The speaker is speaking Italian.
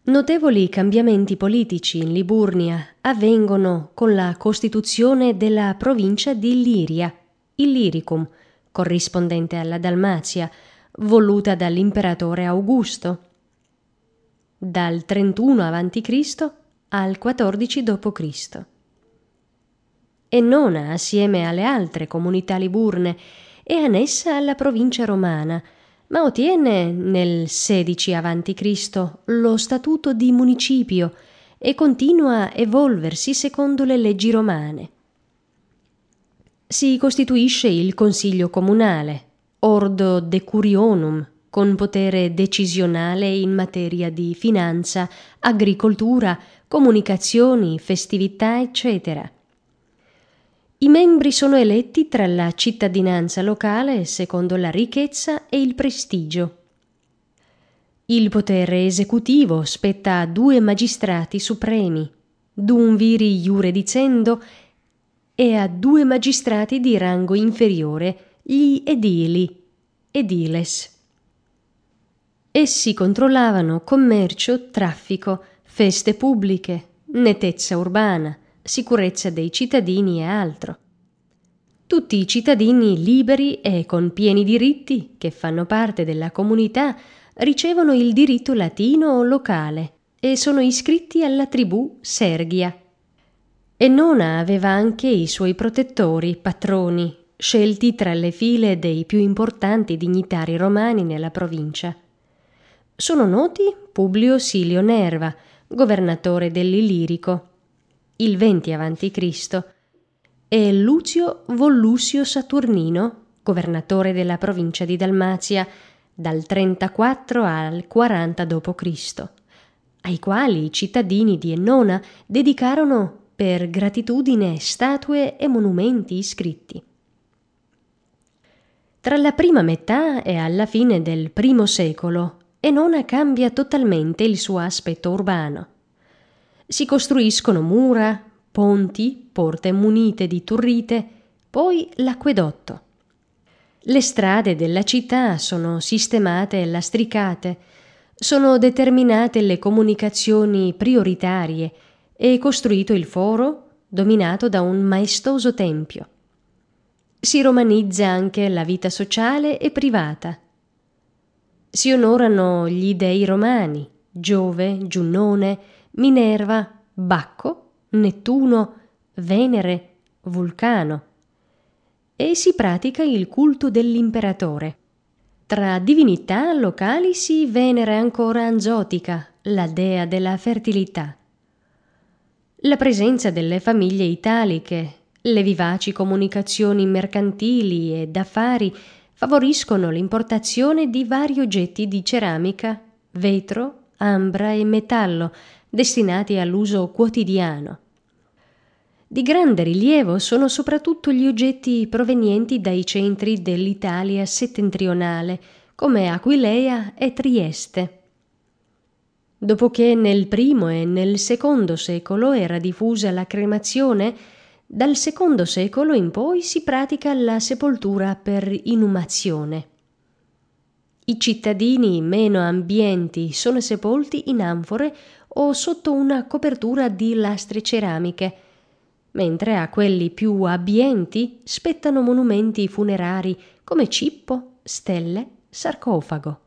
Notevoli cambiamenti politici in Liburnia avvengono con la costituzione della provincia di Liria, Illyricum, corrispondente alla Dalmazia, voluta dall'imperatore Augusto, dal 31 a.C. al 14 d.C. Ennona, assieme alle altre comunità liburne, è annessa alla provincia romana, ma ottiene nel 16 a.C. lo statuto di municipio e continua a evolversi secondo le leggi romane. Si costituisce il consiglio comunale, ordo decurionum, con potere decisionale in materia di finanza, agricoltura, comunicazioni, festività, eccetera. I membri sono eletti tra la cittadinanza locale secondo la ricchezza e il prestigio. Il potere esecutivo spetta a 2 magistrati supremi, dum viri iure dicendo, e a 2 magistrati di rango inferiore, gli edili, ediles. Essi controllavano commercio, traffico, feste pubbliche, nettezza urbana, sicurezza dei cittadini e altro. Tutti i cittadini liberi e con pieni diritti, che fanno parte della comunità, ricevono il diritto latino o locale e sono iscritti alla tribù Sergia. Ennona aveva anche i suoi protettori, patroni, scelti tra le file dei più importanti dignitari romani nella provincia. Sono noti Publio Silio Nerva, governatore dell'Illirico, il 20 a.C., e Lucio Vollusio Saturnino, governatore della provincia di Dalmazia, dal 34 al 40 d.C., ai quali i cittadini di Ennona dedicarono per gratitudine statue e monumenti iscritti. Tra la prima metà e alla fine del I secolo, Ennona cambia totalmente il suo aspetto urbano. Si costruiscono mura, ponti, porte munite di turrite, poi l'acquedotto. Le strade della città sono sistemate e lastricate, sono determinate le comunicazioni prioritarie e costruito il foro, dominato da un maestoso tempio. Si romanizza anche la vita sociale e privata. Si onorano gli dei romani, Giove, Giunone, Minerva, Bacco, Nettuno, Venere, Vulcano, e si pratica il culto dell'imperatore. Tra divinità locali si venera ancora Anzotica, la dea della fertilità. La presenza delle famiglie italiche, le vivaci comunicazioni mercantili e d'affari favoriscono l'importazione di vari oggetti di ceramica, vetro, ambra e metallo destinati all'uso quotidiano. Di grande rilievo sono soprattutto gli oggetti provenienti dai centri dell'Italia settentrionale, come Aquileia e Trieste. Dopo che nel I e nel II secolo era diffusa la cremazione, dal II secolo in poi si pratica la sepoltura per inumazione. I cittadini meno ambienti sono sepolti in anfore o sotto una copertura di lastre ceramiche, mentre a quelli più abbienti spettano monumenti funerari come cippo, stelle, sarcofago.